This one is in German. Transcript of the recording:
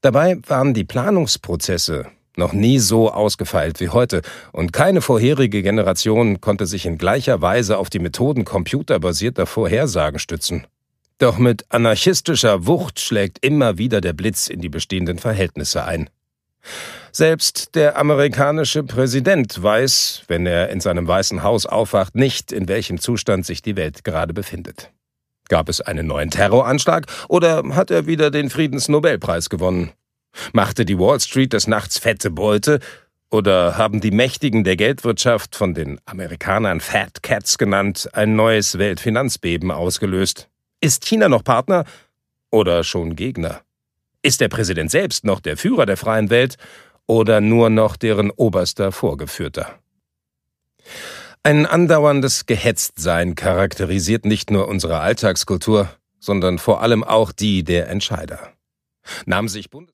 Dabei waren die Planungsprozesse noch nie so ausgefeilt wie heute, und keine vorherige Generation konnte sich in gleicher Weise auf die Methoden computerbasierter Vorhersagen stützen. Doch mit anarchistischer Wucht schlägt immer wieder der Blitz in die bestehenden Verhältnisse ein. Selbst der amerikanische Präsident weiß, wenn er in seinem Weißen Haus aufwacht, nicht, in welchem Zustand sich die Welt gerade befindet. Gab es einen neuen Terroranschlag oder hat er wieder den Friedensnobelpreis gewonnen? Machte die Wall Street des Nachts fette Beute oder haben die Mächtigen der Geldwirtschaft, von den Amerikanern Fat Cats genannt, ein neues Weltfinanzbeben ausgelöst? Ist China noch Partner oder schon Gegner? Ist der Präsident selbst noch der Führer der freien Welt oder nur noch deren oberster Vorgeführter? Ein andauerndes Gehetztsein charakterisiert nicht nur unsere Alltagskultur, sondern vor allem auch die der Entscheider. Nahm sich